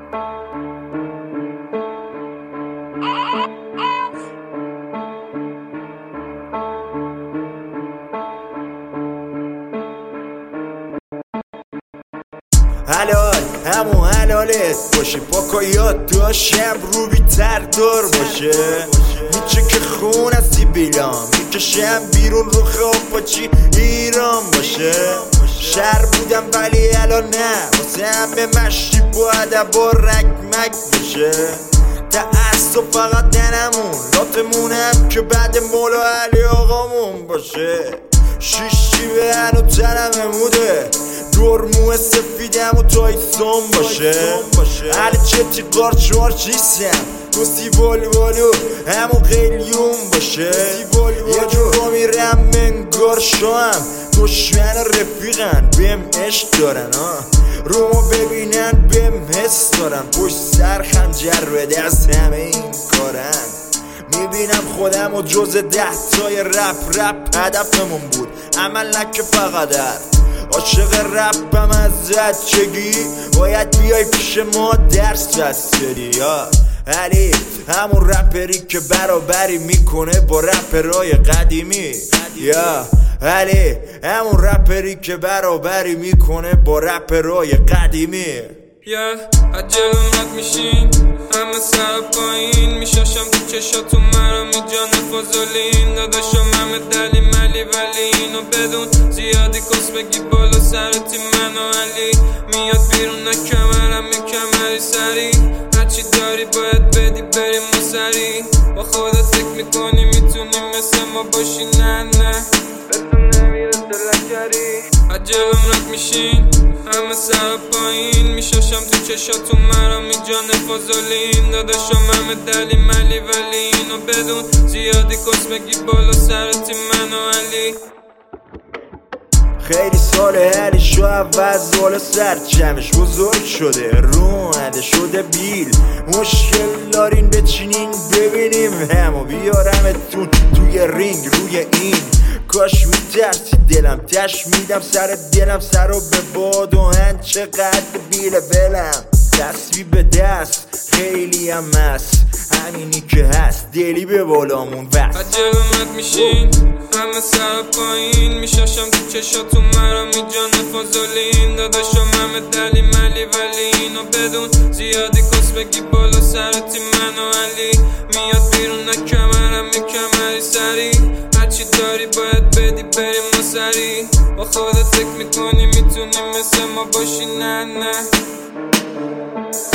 حلال همون حلالت باشه، پاکا یاد داشتم رو بیتر دار باشه. میچه که خون از سیبیلام میکشم بیرون رو خواب پاچی ایران باشه. شهر بودم ولی الان نه، واسه همه مشتی باید با رکمک باشه. تعصب فقط دنمون لاتمونم که بعد مولا علی آقامون باشه. شیشی به هنو تنم موده، دور موه سفیدم و تایسون باشه. علی چتی قارچ وارچ نیستم، دوستی والو همون قلیون باشه. یه جور میرم منگار شام، دشمن رفیقن بهم عشق دارن رومو ببینن بهم حس دارن. پشت سر خنجر به دست همه این کارن. میبینم خودم و جز 10 تای رپ هدفمون بود، عمل نکه فقط عاشق رپم از زدچگی. باید بیای پیش ما درس بدی علی، همون رپری که برابری میکنه با رپرای قدیمی. یا علی همون رپری که برابری میکنه با رپرای قدیمی. عجلم رد میشین همه سر پایین، میشاشم تو چشاتون مرا جان فضولین. داداشم همه دلی ملی ولی اینو بدون، زیادی کس بگی بالا سرتی من و علی. میاد بیرون نکمرم میکمری سری، هرچی داری باید بدی بریم ما سری. با خودت فکر میکنی میتونی مثل ما باشی، نه بسون نمیره دلکری. عجلم رد میشین همه سر پایین، میشاشم تو چشاتون مرا جان فضولین. داداشم همه دلی ملی ولی اینو بدون، زیادی کس بگی بالا سرتی من و علی. خیلی ساله علی شو عوض بالا سرچمش بزرگ شده، رونده شده بیل. مشکل دارین بچینین ببینیم همو بیارمتون توی رینگ روی این. کاش میترسی دلم تش میدم سر دلم، سر رو به باد و هن چقدر بیل ولم. دستی به دست خیلی هم هست، همینی که هست دلی به بالامون وقت. عجلم رد میشین همه سر پایین، میشاشم تو چشاتون مرا جان فضولین. داداشم همه دلی ملی ولی اینو بدون، زیادی کس بگی بالا سرتی من و علی. میاد بیرون نکمرم میکمری سری، هرچی داری باید بدی بریم ما سری. با خودت فکر میکنی میتونی مثل ما باشی، نه